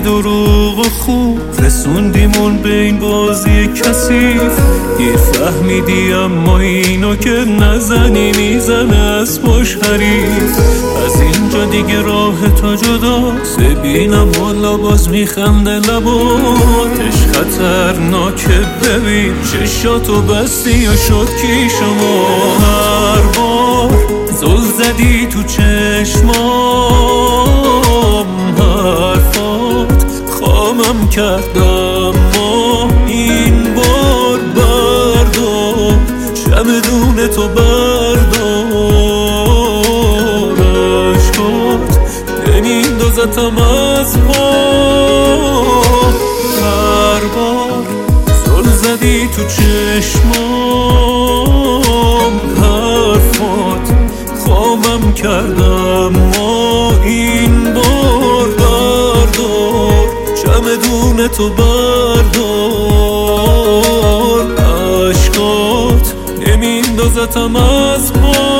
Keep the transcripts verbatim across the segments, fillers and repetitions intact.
دروغ و خوب رسوندیمون به این بازی کثیف. دیر فهمیدی اما اینو که نزنی میزنه از پاش حریف. از اینجا دیگه راه تا جداست، ببینم والا باز میخنده لباتش خطرناکه. ببین چشاتو بستی و شد کی شما. هر بار زل زدی تو چشمام، حرفات خامم کردم ما این بار بردار چمدون تو بردار. عشقات نمیندازتم از پا. هر بار زل زدی تو چشمام، حرفات خامم کردم ما این بار بردار چمدون تو بردار. عشقات نمیندازتم از پا.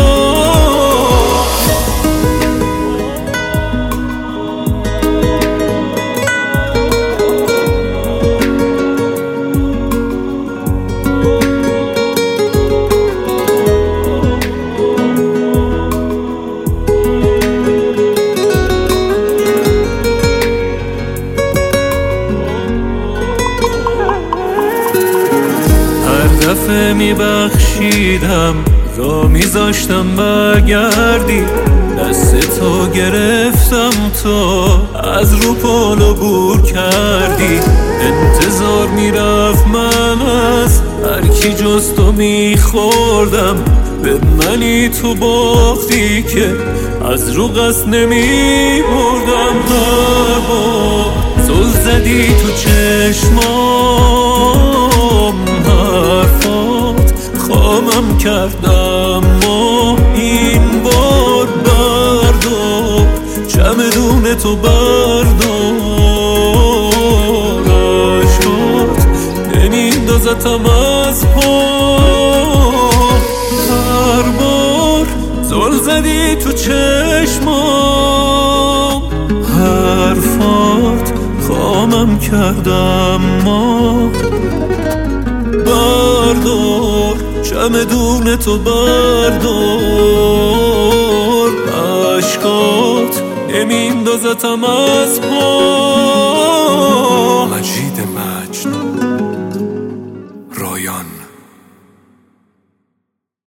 دفعه میبخشیدم را میذاشتم برگردی. دست تو گرفتم تا از رو پالو بور کردی. انتظار میرفت من از هر کی جز تو میخوردم. به منی تو باختی که از رو قصد نمیبردم. هر بار زل زدی تو چشمام، حرفات خامم کردم ما این بار بردار چمدون تو بردار. عشقات نمیندازتم از پا. هر بار زل زدی تو چشمام، حرفات خامم کردم ما بردار چمدون تو بردار. عشقات نمیندازتم از پا.